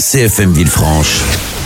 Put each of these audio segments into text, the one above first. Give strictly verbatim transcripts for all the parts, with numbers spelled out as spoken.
C F M Villefranche,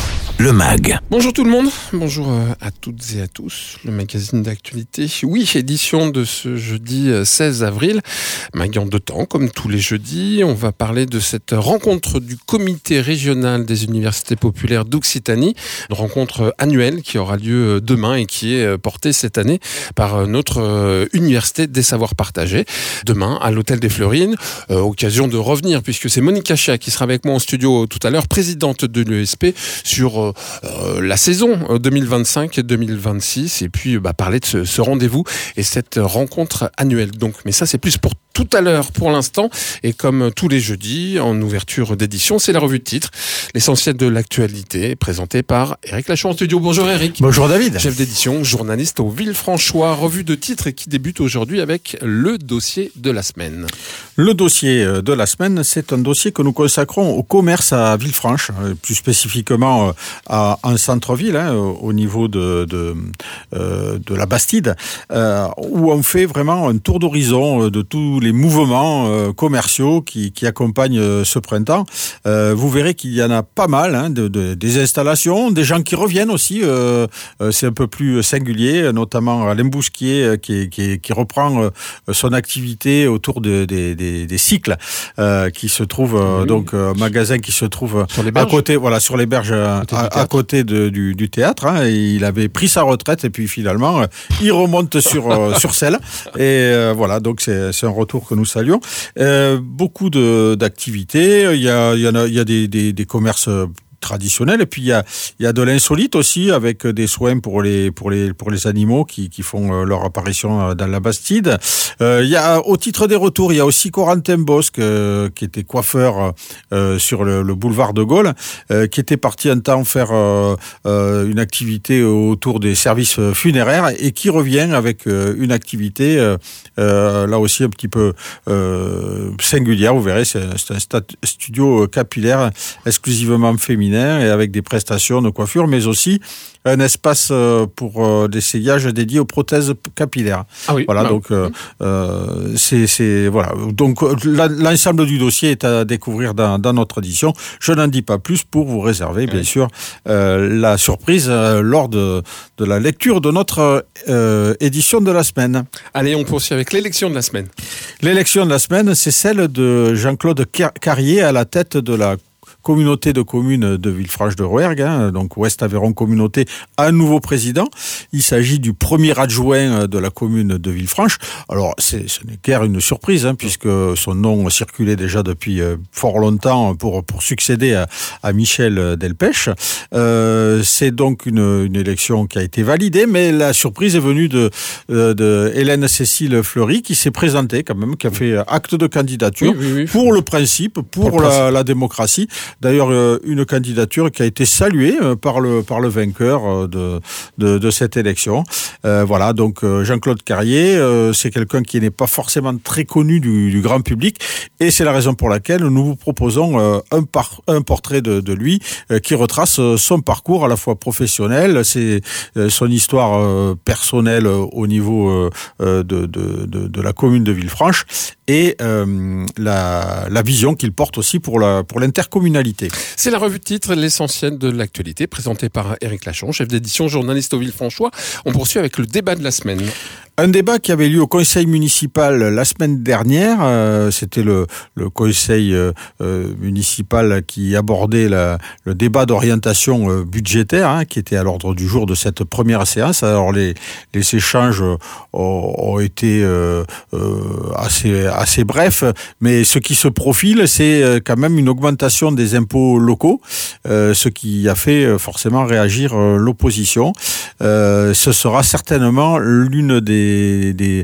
le M A G. Bonjour tout le monde, bonjour à toutes et à tous, le magazine d'actualité. Oui, édition de ce jeudi seize avril, M A G en deux temps, comme tous les jeudis. On va parler de cette rencontre du comité régional des universités populaires d'Occitanie, une rencontre annuelle qui aura lieu demain et qui est portée cette année par notre université des savoirs partagés. Demain, à l'hôtel des Fleurines, euh, occasion de revenir, puisque c'est Monique Cachat qui sera avec moi en studio tout à l'heure, présidente de l'U E S P, sur Euh, la saison deux mille vingt-cinq deux mille vingt-six, et puis bah, parler de ce, ce rendez-vous et cette rencontre annuelle. Donc, mais ça, c'est plus pour tout à l'heure pour l'instant. Et comme tous les jeudis, en ouverture d'édition, c'est la revue de titre, l'essentiel de l'actualité, présentée par Éric Lachaud en studio. Bonjour Éric. Bonjour David. Chef d'édition, journaliste au Villefranchois. Revue de titre qui débute aujourd'hui avec le dossier de la semaine. Le dossier de la semaine, c'est un dossier que nous consacrons au commerce à Villefranche, plus spécifiquement à, en centre-ville, hein, au niveau de, de, euh, de la Bastide, euh, où on fait vraiment un tour d'horizon de tous les mouvements euh, commerciaux qui, qui accompagnent euh, ce printemps. Euh, vous verrez qu'il y en a pas mal, hein, de, de, des installations, des gens qui reviennent aussi. Euh, euh, c'est un peu plus singulier, notamment Alain Bousquier qui, qui, qui reprend euh, son activité autour de, de, de, des cycles euh, qui se trouve euh, oui. donc un magasin qui se trouve sur les à côté, voilà, sur les berges à, à côté de, du, du théâtre. Hein, et il avait pris sa retraite et puis finalement il remonte sur euh, sur Celle. Et euh, voilà, donc c'est, c'est un retour que nous saluons. Euh, beaucoup de, d'activités. Il y a, il y en a, il y a des, des, des commerces traditionnel, et puis il y a il y a de l'insolite aussi, avec des soins pour les pour les pour les animaux qui qui font leur apparition dans la Bastide. Euh, il y a, au titre des retours, il y a aussi Corentin Bosque euh, qui était coiffeur euh, sur le, le boulevard de Gaulle, euh, qui était parti un temps faire euh, euh, une activité autour des services funéraires et qui revient avec euh, une activité euh, euh, là aussi un petit peu euh, singulière. Vous verrez, c'est, c'est un stat- studio capillaire exclusivement féminin et avec des prestations de coiffure, mais aussi un espace pour l'essayage dédié aux prothèses capillaires. Ah oui, voilà, bah, donc euh, euh, c'est, c'est voilà. Donc l'ensemble du dossier est à découvrir dans, dans notre édition. Je n'en dis pas plus pour vous réserver, bien oui. sûr, euh, la surprise euh, lors de, de la lecture de notre euh, édition de la semaine. Allez, on poursuit avec l'élection de la semaine. L'élection de la semaine, c'est celle de Jean-Claude Carrier à la tête de la communauté de communes de Villefranche-de-Rouergue, hein, donc Ouest-Aveyron Communauté, un nouveau président. Il s'agit du premier adjoint de la commune de Villefranche. Alors, c'est, ce n'est guère une surprise, hein, puisque son nom circulait déjà depuis euh, fort longtemps pour, pour succéder à, à Michel Delpech. Euh, c'est donc une, une élection qui a été validée, mais la surprise est venue de, de, de Hélène Cécile Fleury, qui s'est présentée quand même, qui a fait acte de candidature oui, oui, oui. pour le principe, pour, pour le la, principe. la démocratie. D'ailleurs, une candidature qui a été saluée par le par le vainqueur de de, de cette élection. Euh, voilà, donc Jean-Claude Carrier, euh, c'est quelqu'un qui n'est pas forcément très connu du, du grand public, et c'est la raison pour laquelle nous vous proposons euh, un par un portrait de, de lui euh, qui retrace son parcours à la fois professionnel, c'est euh, son histoire euh, personnelle au niveau euh, de, de de de la commune de Villefranche, et euh, la la vision qu'il porte aussi pour la pour l'intercommunalité. C'est la revue de titre, l'essentiel de l'actualité, présentée par Éric Lachaud, chef d'édition, journaliste au Villefranchois. On poursuit avec le débat de la semaine. Un débat qui avait lieu au conseil municipal la semaine dernière. Euh, c'était le, le conseil euh, municipal qui abordait la, le débat d'orientation euh, budgétaire, hein, qui était à l'ordre du jour de cette première séance. Alors les, les échanges ont, ont été euh, euh, assez, assez brefs, mais ce qui se profile, c'est quand même une augmentation des impôts locaux, euh, ce qui a fait forcément réagir euh, l'opposition. Euh, ce sera certainement l'une des Des, des,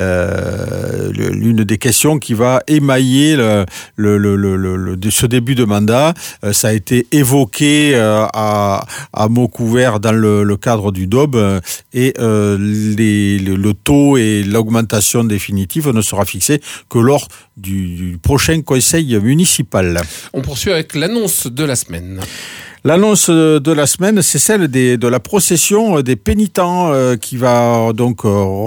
euh, l'une des questions qui va émailler le, le, le, le, le, le, ce début de mandat. Euh, ça a été évoqué euh, à, à mots couverts dans le, le cadre du D O B, euh, et euh, les, le, le taux et l'augmentation définitive ne sera fixé que lors du, du prochain conseil municipal. On poursuit avec l'annonce de la semaine. L'annonce de la semaine, c'est celle des, de la procession des pénitents euh, qui va donc euh,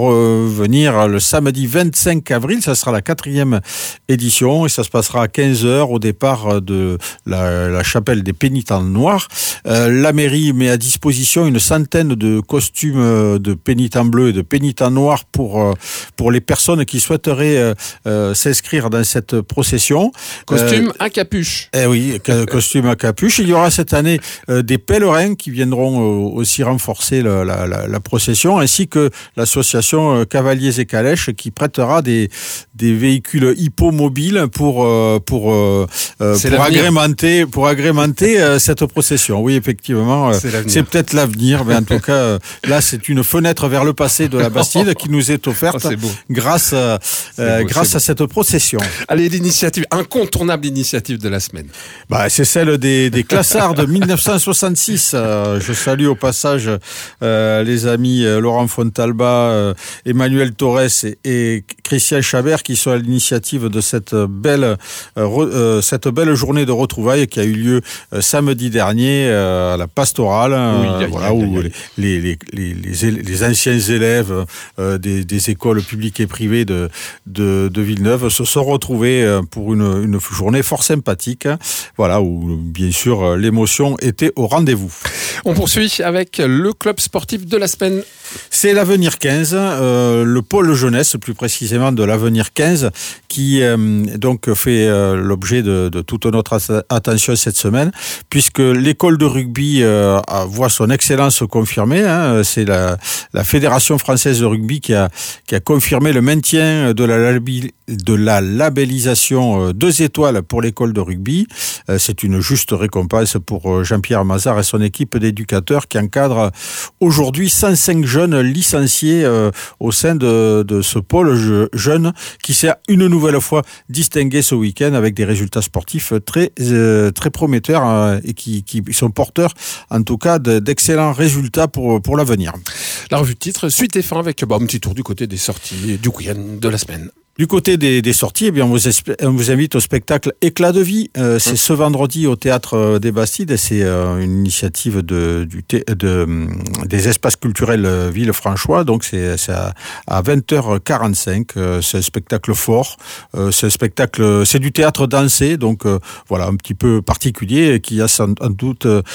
revenir le samedi vingt-cinq avril. Ça sera la quatrième édition et ça se passera à quinze heures au départ de la, la chapelle des pénitents noirs. Euh, la mairie met à disposition une centaine de costumes de pénitents bleus et de pénitents noirs pour, euh, pour les personnes qui souhaiteraient euh, euh, s'inscrire dans cette procession. Costume euh, à capuche. Eh oui, costume à capuche. Il y aura cette année euh, des pèlerins qui viendront euh, aussi renforcer le, la, la, la procession, ainsi que l'association euh, Cavaliers et Calèches qui prêtera des, des véhicules hippomobiles pour, euh, pour, euh, pour agrémenter, pour agrémenter euh, cette procession. Oui, effectivement, euh, c'est, c'est peut-être l'avenir, mais en tout cas, euh, là, c'est une fenêtre vers le passé de la Bastide qui nous est offerte oh, grâce, euh, euh, beau, grâce à cette procession. Allez, l'initiative, incontournable initiative de la semaine. Bah, c'est celle des, des classards de dix-neuf cent soixante-six. Euh, je salue au passage euh, les amis euh, Laurent Fontalba, euh, Emmanuel Torres et, et Christian Chabert qui sont à l'initiative de cette belle, euh, re, euh, cette belle journée de retrouvailles qui a eu lieu euh, samedi dernier euh, à la Pastorale, oui, euh, voilà, où les, les, les, les, les anciens élèves euh, des, des écoles publiques et privées de, de, de Villeneuve se sont retrouvés euh, pour une, une journée fort sympathique, voilà, où bien sûr l'émotion était au rendez-vous. On poursuit avec le club sportif de la semaine. C'est l'Avenir quinze, euh, le pôle jeunesse plus précisément de l'Avenir quinze, qui euh, donc fait euh, l'objet de, de toute notre attention cette semaine, puisque l'école de rugby euh, voit son excellence confirmée. Hein, c'est la, la Fédération française de rugby qui a, qui a confirmé le maintien de la, de la labellisation deux étoiles pour l'école de rugby. Euh, c'est une juste récompense pour Jean-Pierre Mazard et son équipe d'éducateurs qui encadrent aujourd'hui cent cinq jeunes licenciés euh, au sein de, de ce pôle je, jeune qui s'est une nouvelle fois distingué ce week-end avec des résultats sportifs très euh, très prometteurs euh, et qui, qui sont porteurs en tout cas de, d'excellents résultats pour, pour l'avenir. La revue de titre, suite et fin avec bah, un petit tour du côté des sorties du week-end de la semaine. Du côté des, des sorties, eh bien, on vous, esp- on vous invite au spectacle Éclat de vie. Euh, c'est mmh. ce vendredi au Théâtre des Bastides. Et c'est euh, une initiative de, du thé- de, des espaces culturels Villefranchois. Donc c'est, c'est à, à vingt heures quarante-cinq. Euh, c'est un spectacle fort. Euh, c'est un spectacle, c'est du théâtre dansé. Donc euh, voilà, un petit peu particulier qui a sans doute euh,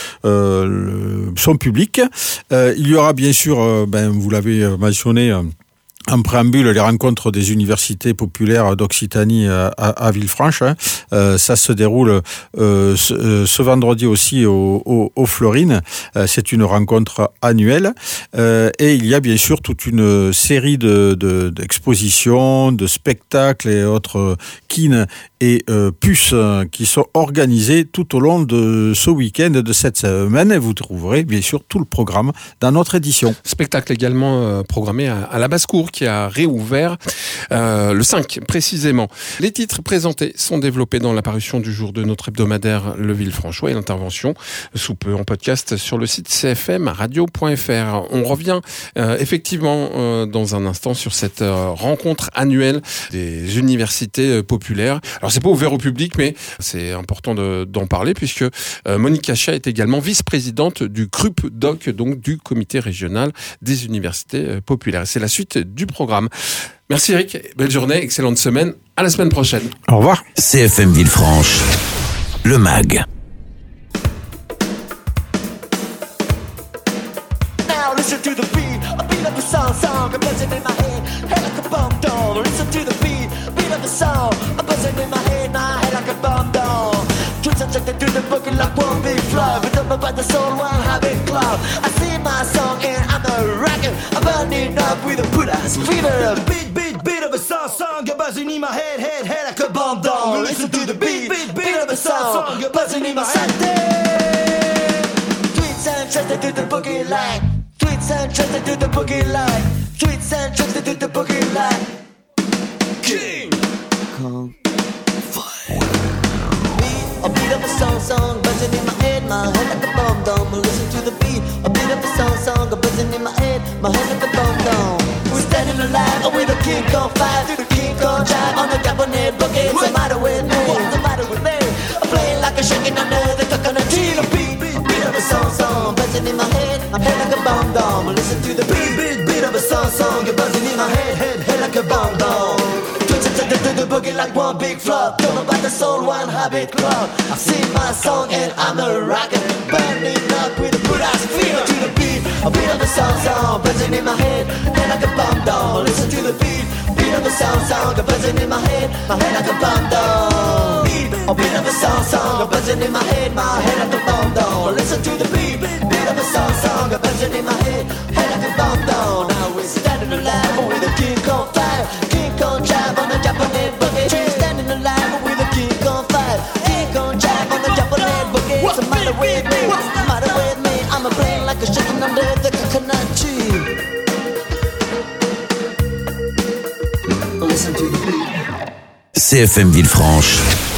le, son public. Euh, il y aura bien sûr, euh, ben, vous l'avez mentionné, euh, en préambule, les rencontres des universités populaires d'Occitanie à, à Villefranche. Hein. Euh, ça se déroule euh, ce, ce vendredi aussi au, au, au Florines. Euh, c'est une rencontre annuelle. Euh, et il y a bien sûr toute une série de, de, d'expositions, de spectacles et autres kines et euh, puces qui sont organisés tout au long de ce week-end de cette semaine. Et vous trouverez bien sûr tout le programme dans notre édition. Spectacle également euh, programmé à, à la basse-cour qui a réouvert euh, le cinq précisément. Les titres présentés sont développés dans la parution du jour de notre hebdomadaire Le Villefranchois et l'intervention sous peu en podcast sur le site c f m radio point f r. On revient euh, effectivement euh, dans un instant sur cette euh, rencontre annuelle des universités euh, populaires. Alors c'est pas ouvert au public, mais c'est important de, d'en parler puisque euh, Monique Cachat est également vice-présidente du C R U P D O C, donc du Comité régional des universités euh, populaires. C'est la suite du programme. Merci Eric, belle journée, excellente semaine, à la semaine prochaine. Au revoir. C F M Villefranche, le mag. Now listen to the beat, a beat of the song, song, a buzzing in my head, head like a bomb down. Listen to the beat, beat of the song, a buzzing in my head, my head like a bomb down. Twist and check to the booking like one big flow, but up about the soul, one habit club. I sing my song and I'm a rocker, I'm burning up with a put-ass fever. Beat, beat, beat of a song, song, a buzzing in my head, head, head like a bomb down. Listen to the beat, beat, beat of a song, song, a buzzing in my head. Tweets and tricks to the boogie line. Tweets and tricks to the boogie line. Tweets and tricks to the boogie line. King Kong Fire. A beat of a song, song, buzzing in my head, my head like a bomb dome. Listen to the beat, a beat of a song, song, a buzzing in my head, my head like a bomb dome. We're standing alive with a King Kong fire, through the King Kong drive on the cabinet boogie. What's the matter with me? What's the matter with me? I'm playing like a shaking under the coconut tree. The beat, beat, beat. buzzing in my head, head like a bomb down. Listen to the beat, beat, beat of a song, song, buzzing in my head, head, head like a bomb down. The boogie like one big flop. Don't know about the soul, one habit club. I sing my song and I'm a rocket, burning up with a good ass feel to the beat. A beat of the sound sound, buzzing in my head, head like a bomb down. Listen to the beat, beat of the sound sound, buzzing in my head, my head like a bomb down. Beat, a beat of the sound sound, buzzing in my head, my head like a bomb down. Listen to the beat, beat of the sound sound, buzzing in my head, head like a bomb down. Now we're standing alive with a King Kong fire, King Kong jive on the Japanese boogie. Standing alive with a King Kong fire, King Kong jive on the Japanese boogie. What's the matter with me? What's the matter with me? I'm a brain like a chicken under the coconut tree. Listen to the beat. C F M Villefranche,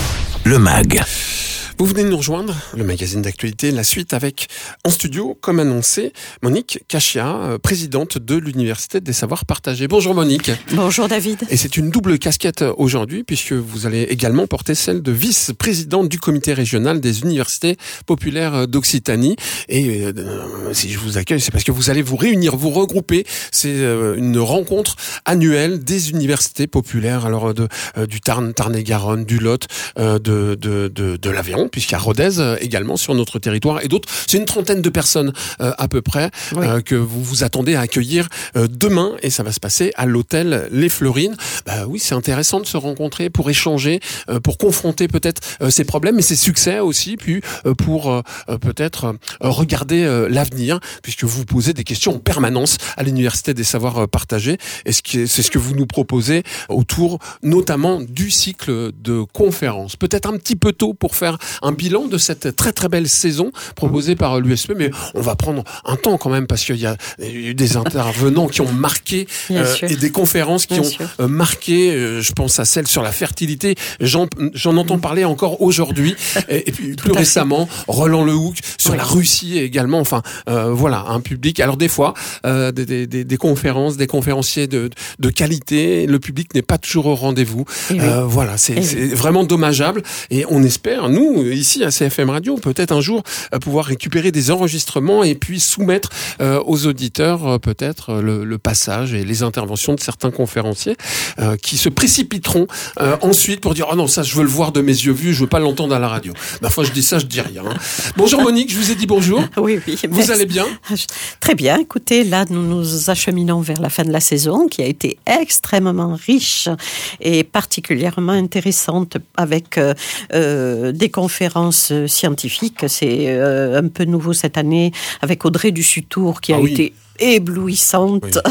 le Mag. Vous venez de nous rejoindre, le magazine d'actualité, la suite avec, en studio, comme annoncé, Monique Cachia, présidente de l'Université des Savoirs Partagés. Bonjour Monique. Bonjour David. Et c'est une double casquette aujourd'hui, puisque vous allez également porter celle de vice-présidente du comité régional des universités populaires d'Occitanie. Et euh, si je vous accueille, c'est parce que vous allez vous réunir, vous regrouper. C'est euh, une rencontre annuelle des universités populaires, alors de, euh, du Tarn, Tarn-et-Garonne, du Lot, euh, de, de, de, de l'Aveyron, puisqu'il y a Rodez euh, également sur notre territoire et d'autres. C'est une trentaine de personnes euh, à peu près oui. euh, que vous vous attendez à accueillir euh, demain, et ça va se passer à l'hôtel Les Fleurines. Bah oui, c'est intéressant de se rencontrer pour échanger, euh, pour confronter peut-être euh, ses problèmes et ses succès aussi, puis euh, pour euh, peut-être euh, regarder euh, l'avenir, puisque vous posez des questions en permanence à l'Université des Savoirs Partagés, et ce qui est, c'est ce que vous nous proposez autour notamment du cycle de conférences. Peut-être un petit peu tôt pour faire un bilan de cette très très belle saison proposée par l'U S P, mais on va prendre un temps quand même, parce qu'il y a eu des intervenants qui ont marqué euh, et des conférences qui Bien ont euh, marqué, euh, je pense à celle sur la fertilité, j'en, j'en entends parler encore aujourd'hui, et, et puis plus récemment Roland Lehoucq sur oui. la Russie également, enfin euh, voilà, un public, alors des fois euh, des, des, des conférences, des conférenciers de, de qualité, le public n'est pas toujours au rendez-vous, oui. euh, voilà, c'est, c'est oui. vraiment dommageable, et on espère, nous, ici à C F M Radio, peut-être un jour euh, pouvoir récupérer des enregistrements et puis soumettre euh, aux auditeurs euh, peut-être le, le passage et les interventions de certains conférenciers euh, qui se précipiteront euh, ensuite pour dire « Oh non, ça je veux le voir de mes yeux vus, je veux pas l'entendre à la radio ». Ma foi, je dis ça, je dis rien. Hein. Bonjour Monique, je vous ai dit bonjour. Oui, oui. Vous merci. allez bien ? Très bien. Écoutez, là, nous nous acheminons vers la fin de la saison qui a été extrêmement riche et particulièrement intéressante avec euh, euh, des conférences scientifiques. C'est euh, un peu nouveau cette année avec Audrey Dussutour qui a ah oui. été éblouissante. Oui.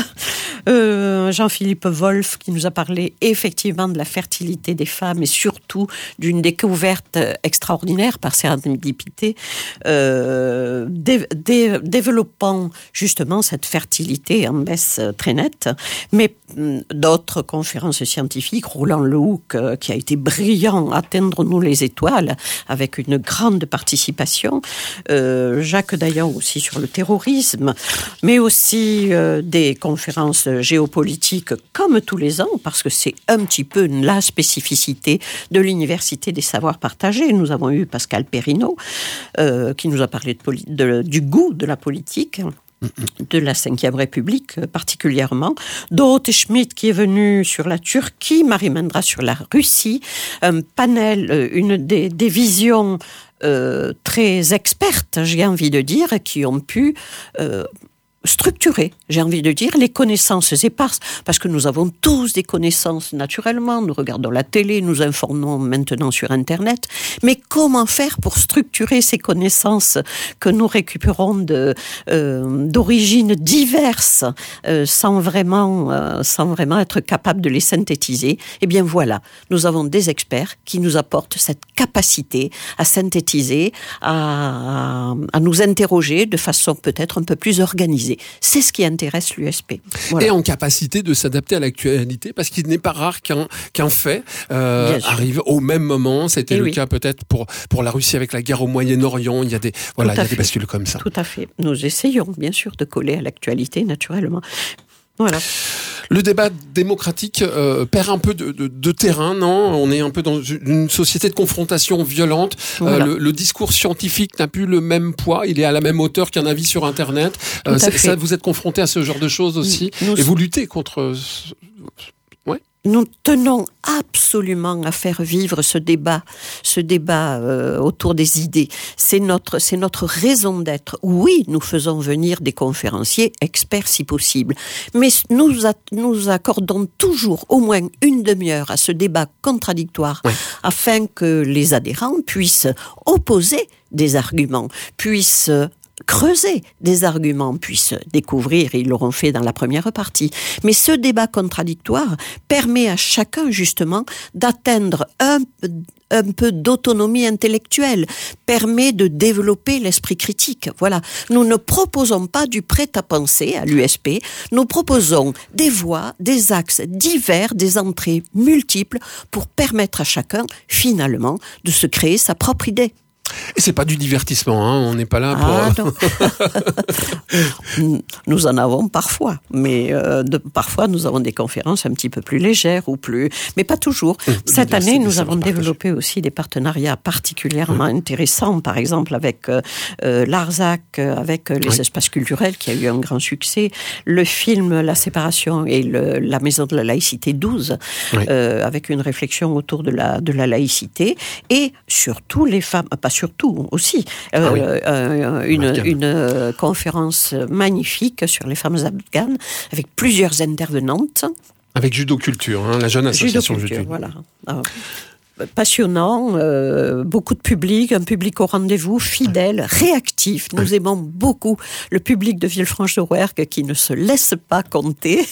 Euh, Jean-Philippe Wolff qui nous a parlé effectivement de la fertilité des femmes et surtout d'une découverte extraordinaire par sérendipité, euh, dé- dé- développant justement cette fertilité en baisse très nette. Mais d'autres conférences scientifiques, Roland Lehoucq euh, qui a été brillant, Atteindre-nous les étoiles, avec une grande participation, euh, Jacques Dayan aussi sur le terrorisme, mais aussi aussi euh, des conférences géopolitiques comme tous les ans, parce que c'est un petit peu la spécificité de l'Université des Savoirs Partagés. Nous avons eu Pascal Perrineau euh, qui nous a parlé de poli- de, du goût de la politique, de la cinquième République particulièrement. Dorothée Schmidt qui est venue sur la Turquie, Marie Mendra sur la Russie, un panel, une des, des visions euh, très expertes, j'ai envie de dire, qui ont pu euh, structurer, j'ai envie de dire, les connaissances éparses, parce que nous avons tous des connaissances naturellement, nous regardons la télé, nous informons maintenant sur Internet, mais comment faire pour structurer ces connaissances que nous récupérons de, euh, d'origines diverses, euh, sans vraiment, euh, sans vraiment être capables de les synthétiser? Eh bien voilà, nous avons des experts qui nous apportent cette capacité à synthétiser, à, à, à nous interroger de façon peut-être un peu plus organisée. C'est ce qui intéresse l'U S P. Voilà. Et en capacité de s'adapter à l'actualité, parce qu'il n'est pas rare qu'un, qu'un fait euh, arrive au même moment. C'était Et le oui. cas peut-être pour, pour la Russie avec la guerre au Moyen-Orient. Il y a des, voilà, il y a des bascules comme ça. Tout à fait. Nous essayons bien sûr de coller à l'actualité naturellement. Voilà. Le débat démocratique euh, perd un peu de, de, de terrain, non ? On est un peu dans une société de confrontation violente. Voilà. Euh, le, le discours scientifique n'a plus le même poids. Il est à la même hauteur qu'un avis sur Internet. Euh, ça, vous êtes confronté à ce genre de choses aussi, nous, et vous luttez contre. Ouais. Nous tenons absolument à faire vivre ce débat, ce débat euh, autour des idées. C'est notre, c'est notre raison d'être. Oui, nous faisons venir des conférenciers experts si possible, mais nous, a, nous accordons toujours au moins une demi-heure à ce débat contradictoire, ouais, afin que les adhérents puissent opposer des arguments, puissent creuser des arguments, puissent découvrir, ils l'auront fait dans la première partie. Mais ce débat contradictoire permet à chacun, justement, d'atteindre un, un peu d'autonomie intellectuelle, permet de développer l'esprit critique. Voilà. Nous ne proposons pas du prêt-à-penser à l'U S P, nous proposons des voies, des axes divers, des entrées multiples pour permettre à chacun, finalement, de se créer sa propre idée. Et c'est pas du divertissement, hein, on n'est pas là pour... Ah, non. Nous en avons parfois, mais euh, de, parfois nous avons des conférences un petit peu plus légères ou plus... Mais pas toujours. Mmh, Cette année, nous avons développé partager. aussi des partenariats particulièrement mmh. intéressants, par exemple avec euh, l'Arzac, avec les oui. espaces culturels, qui a eu un grand succès, le film La séparation et le, la maison de la laïcité douze, oui. euh, avec une réflexion autour de la, de la laïcité, et surtout les femmes... Pas surtout aussi, euh, ah oui. euh, une, une euh, conférence magnifique sur les femmes afghanes avec plusieurs intervenantes. Avec Judo Culture, hein, la jeune association Judo Culture. Judo. Voilà. Alors, passionnant, euh, beaucoup de public, un public au rendez-vous, fidèle, réactif. Nous ouais. aimons beaucoup le public de Villefranche-de-Rouergue qui ne se laisse pas compter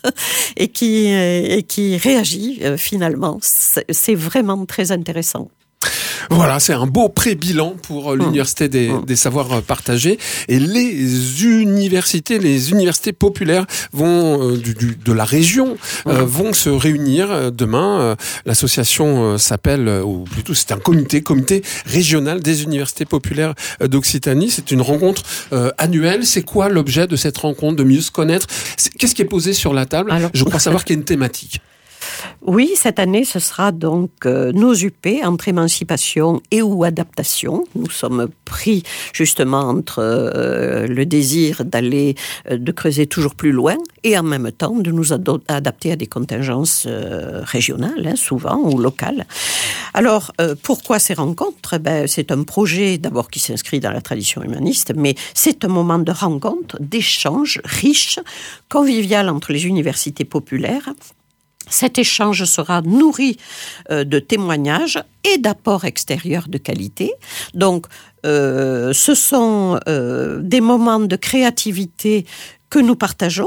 et, qui, et qui réagit euh, finalement. C'est, c'est vraiment très intéressant. Voilà, c'est un beau pré-bilan pour l'Université des, des savoirs partagés. Et les universités, les universités populaires vont euh, du, du, de la région euh, vont se réunir demain. Euh, l'association euh, s'appelle, euh, ou plutôt c'est un comité, comité régional des universités populaires d'Occitanie. C'est une rencontre euh, annuelle. C'est quoi l'objet de cette rencontre, de mieux se connaître ? C'est, qu'est-ce qui est posé sur la table ? Alors, je crois savoir qu'il y a une thématique. Oui, cette année, ce sera donc euh, nos U P, entre émancipation et ou adaptation. Nous sommes pris justement entre euh, le désir d'aller, euh, de creuser toujours plus loin et en même temps de nous ado- adapter à des contingences euh, régionales, hein, souvent, ou locales. Alors, euh, pourquoi ces rencontres ? Ben, c'est un projet d'abord qui s'inscrit dans la tradition humaniste, mais c'est un moment de rencontre, d'échange riche, convivial entre les universités populaires. Cet échange sera nourri euh, de témoignages et d'apports extérieurs de qualité. Donc, euh, ce sont euh, des moments de créativité que nous partageons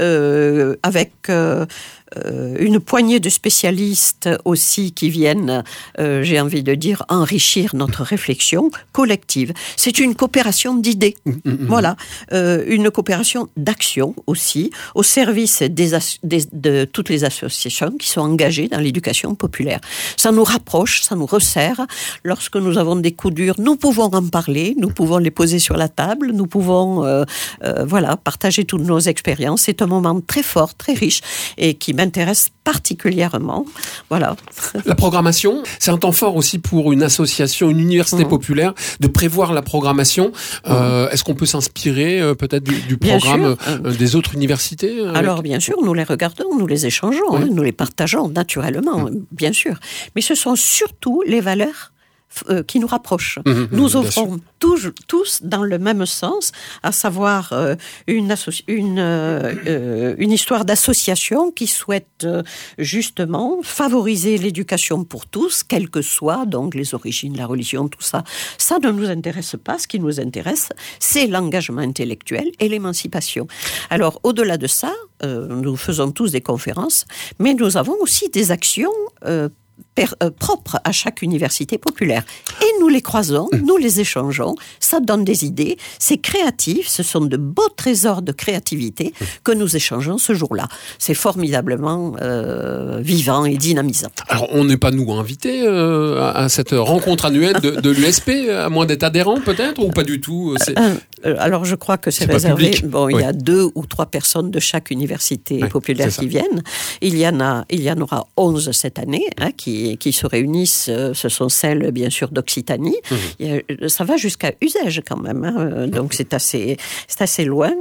euh, avec euh, euh, une poignée de spécialistes aussi qui viennent, euh, j'ai envie de dire, enrichir notre réflexion collective. C'est une coopération d'idées, mmh, mmh. voilà, euh, une coopération d'action aussi, au service des as- des, de toutes les associations qui sont engagées dans l'éducation populaire. Ça nous rapproche, ça nous resserre. Lorsque nous avons des coups durs, nous pouvons en parler, nous pouvons les poser sur la table, nous pouvons, euh, euh, voilà, partager toutes nos expériences. C'est un moment très fort, très riche et qui m'intéresse particulièrement. Voilà. La programmation, c'est un temps fort aussi pour une association, une université mmh. populaire, de prévoir la programmation. Mmh. Euh, est-ce qu'on peut s'inspirer euh, peut-être du, du programme euh, des autres universités avec... Alors bien sûr, nous les regardons, nous les échangeons, oui. hein, nous les partageons naturellement, mmh. bien sûr. Mais ce sont surtout les valeurs Euh, qui nous rapprochent. Mmh, nous œuvrons tous, tous dans le même sens, à savoir euh, une, associ- une, euh, euh, une histoire d'association qui souhaite euh, justement favoriser l'éducation pour tous, quelles que soient donc les origines, la religion, tout ça. Ça ne nous intéresse pas. Ce qui nous intéresse, c'est l'engagement intellectuel et l'émancipation. Alors, au-delà de ça, euh, nous faisons tous des conférences, mais nous avons aussi des actions euh, Per, euh, propres à chaque université populaire. Et nous les croisons, nous les échangeons, ça donne des idées, c'est créatif, ce sont de beaux trésors de créativité que nous échangeons ce jour-là. C'est formidablement euh, vivant et dynamisant. Alors, on n'est pas, nous, invités euh, à, à cette rencontre annuelle de, de l'U S P, à moins d'être adhérent, peut-être, ou pas du tout c'est... Euh, euh, Alors, je crois que c'est, c'est réservé. Bon, oui. Il y a deux ou trois personnes de chaque université oui, populaire qui viennent. Il y en a, il y en aura onze cette année, hein, qui qui se réunissent, ce sont celles, bien sûr, d'Occitanie. Mmh. Ça va jusqu'à Uzès, quand même. Hein. Donc, c'est assez, c'est assez loin.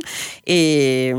Et,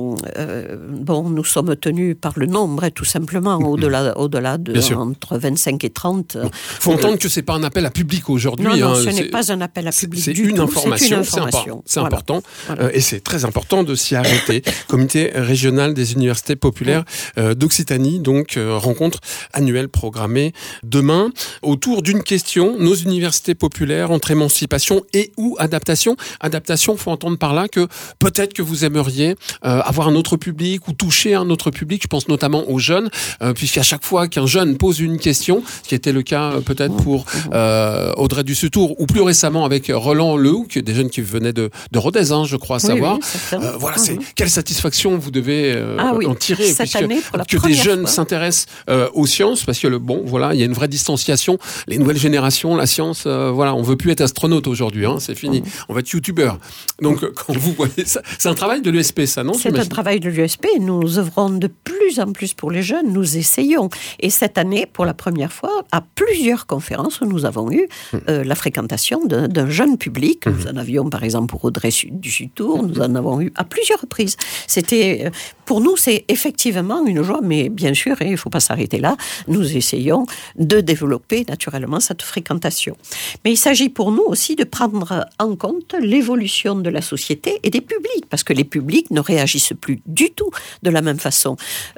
euh, bon, nous sommes tenus par le nombre, tout simplement, mmh. au-delà, au-delà de entre vingt-cinq et trente. Il faut euh, entendre que ce n'est pas un appel à public aujourd'hui. Non, non, hein. ce c'est, n'est pas un appel à public c'est du une tout. Information, c'est une information. C'est, voilà. important. Voilà. Euh, et c'est très important de s'y arrêter. Comité régional des universités populaires euh, d'Occitanie, donc, euh, rencontre annuelle programmée demain, autour d'une question, nos universités populaires entre émancipation et ou adaptation. Adaptation, faut entendre par là que peut-être que vous aimeriez euh, avoir un autre public ou toucher un autre public. Je pense notamment aux jeunes, euh, puisqu'à chaque fois qu'un jeune pose une question, ce qui était le cas euh, peut-être pour euh, Audrey Dussutour ou plus récemment avec Roland Lehoucq, des jeunes qui venaient de, de Rodez, hein, je crois oui, savoir. Oui, euh, voilà, c'est mmh. quelle satisfaction vous devez euh, ah, oui. en tirer, cette puisque année, pour la que des jeunes fois. s'intéressent euh, aux sciences, parce que le bon, voilà, il y a une vraie distanciation. Les nouvelles générations, la science, euh, voilà, on veut plus être astronaute aujourd'hui, hein, c'est fini. Mmh. On va être youtubeur. Donc, quand vous voyez ça, c'est un travail de l'U S P, ça, non? C'est j'imagine. Un travail de l'U S P. Nous œuvrons de plus en plus pour les jeunes. Nous essayons. Et cette année, pour la première fois, à plusieurs conférences, nous avons eu mmh. euh, la fréquentation d'un, d'un jeune public. Mmh. Nous en avions, par exemple, pour Audrey Dussutour. Nous en avons eu à plusieurs reprises. C'était, pour nous, c'est effectivement une joie, mais bien sûr, il ne faut pas s'arrêter là. Nous essayons de développer naturellement cette fréquentation. Mais il s'agit pour nous aussi de prendre en compte l'évolution de la société et des publics, parce que les publics ne réagissent plus du tout de la même façon.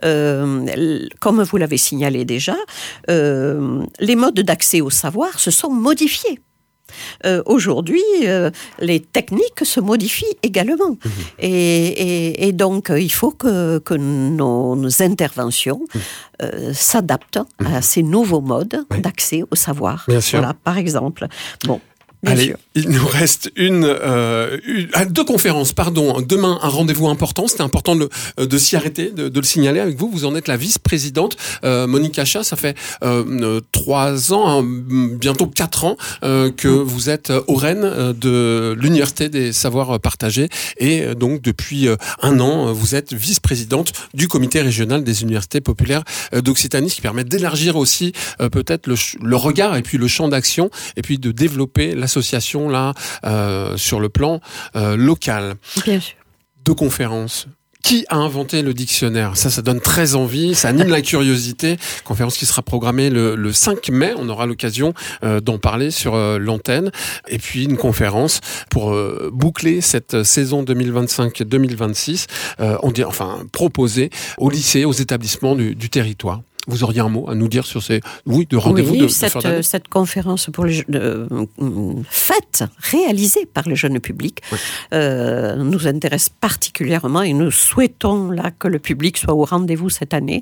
Euh, comme vous l'avez signalé déjà, euh, les modes d'accès au savoir se sont modifiés. Euh, aujourd'hui, euh, les techniques se modifient également. Mmh. Et, et, et donc, il faut que, que nos, nos interventions mmh. euh, s'adaptent mmh. à ces nouveaux modes oui. d'accès au savoir. Bien sûr. Voilà, par exemple. Bon. Bien Allez, sûr. Il nous reste une, euh, une, deux conférences, pardon. Demain, un rendez-vous important. C'était important de, de s'y arrêter, de, de le signaler avec vous. Vous en êtes la vice-présidente, euh, Monique Achat. Ça fait euh, trois ans, hein, bientôt quatre ans, euh, que vous êtes au Rennes de l'Université des Savoirs Partagés. Et donc, depuis un an, vous êtes vice-présidente du Comité régional des universités populaires d'Occitanie, ce qui permet d'élargir aussi euh, peut-être le, le regard et puis le champ d'action, et puis de développer la association là euh, sur le plan euh, local. Bien sûr. Deux conférences. Qui a inventé le dictionnaire? Ça, ça donne très envie, ça anime la curiosité. Conférence qui sera programmée le, le cinq mai. On aura l'occasion euh, d'en parler sur euh, l'antenne. Et puis une conférence pour euh, boucler cette saison deux mille vingt-cinq deux mille vingt-six. Euh, on dit, enfin, proposée aux lycées, aux établissements du, du territoire. Vous auriez un mot à nous dire sur ces oui de rendez-vous oui, de, cette, de cette conférence pour les euh, faite réalisée par le jeune public oui. euh, nous intéresse particulièrement et nous souhaitons là que le public soit au rendez-vous cette année.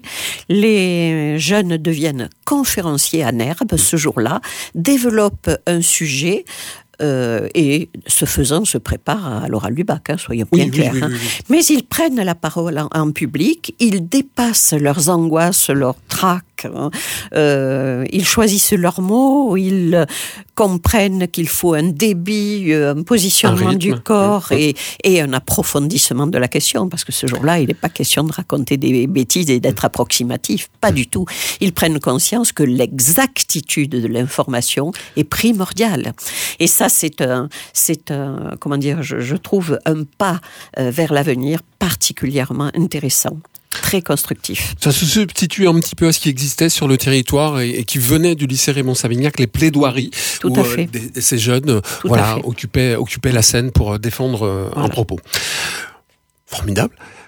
Les jeunes deviennent conférenciers à Nerbe ce jour-là, développent un sujet. Euh, et ce faisant, se préparent à l'oral du bac, hein, soyons bien oui, clairs. Oui, oui, hein. oui, oui. Mais ils prennent la parole en, en public, ils dépassent leurs angoisses, leurs tracs, hein. euh, ils choisissent leurs mots, ils comprennent qu'il faut un débit, un positionnement un du corps oui. et, et un approfondissement de la question, parce que ce jour-là, il n'est pas question de raconter des bêtises et d'être approximatif, pas du tout. Ils prennent conscience que l'exactitude de l'information est primordiale. Et ça, c'est un, c'est un, comment dire, je, je trouve un pas vers l'avenir particulièrement intéressant. Très constructif. Ça se substitue un petit peu à ce qui existait sur le territoire et, et qui venait du lycée Raymond Savignac, les plaidoiries Tout où à fait. Euh, des, ces jeunes Tout voilà, occupaient, occupaient la scène pour défendre euh, voilà. un propos. Formidable.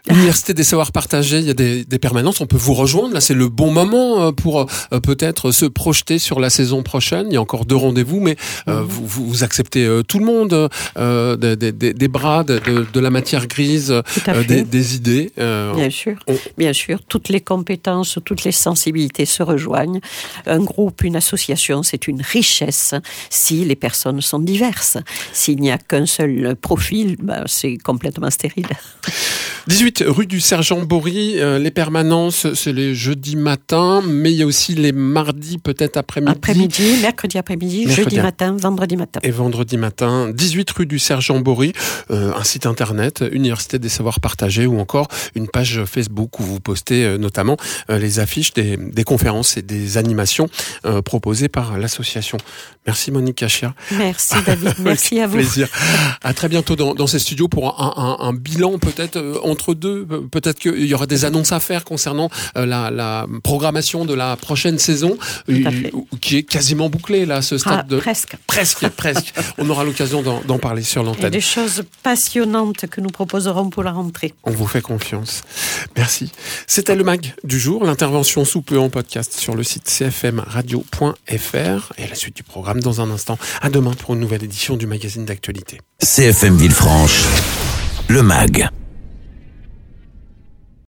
Université des savoirs partagés, il y a des, des permanences, on peut vous rejoindre. Là, c'est le bon moment pour euh, peut-être se projeter sur la saison prochaine. Il y a encore deux rendez-vous, mais euh, mmh. vous, vous, vous acceptez euh, tout le monde, euh, des, des, des bras, de, de, de la matière grise, euh, des, des idées. Euh, bien sûr, on... bien sûr. Toutes les compétences, toutes les sensibilités se rejoignent. Un groupe, une association, c'est une richesse si les personnes sont diverses. S'il n'y a qu'un seul profil, ben, c'est complètement stérile. dix-huit rue du Sergent Bory, euh, les permanences, c'est les jeudis matins, mais il y a aussi les mardis, peut-être après-midi. Après-midi, mercredi après-midi, mercredi jeudi matin, vendredi matin. Et vendredi matin, dix-huit rue du Sergent Bory, euh, un site internet, Université des savoirs partagés, ou encore une page Facebook où vous postez euh, notamment euh, les affiches des, des conférences et des animations euh, proposées par l'association. Merci Monique Cachia. Merci David, merci à vous. Plaisir. À très bientôt dans, dans ces studios pour un, un, un bilan peut-être euh, entre deux. Peut-être qu'il y aura des annonces à faire concernant euh, la, la programmation de la prochaine saison, euh, qui est quasiment bouclée là, à ce stade. Ah, de... Presque. Presque, presque. On aura l'occasion d'en, d'en parler sur l'antenne. Il y a des choses passionnantes que nous proposerons pour la rentrée. On vous fait confiance. Merci. C'était le mag du jour. L'intervention sous peu en podcast sur le site c f m radio point f r et la suite du programme dans un instant. À demain pour une nouvelle édition du magazine d'actualité. C F M Villefranche, le mag.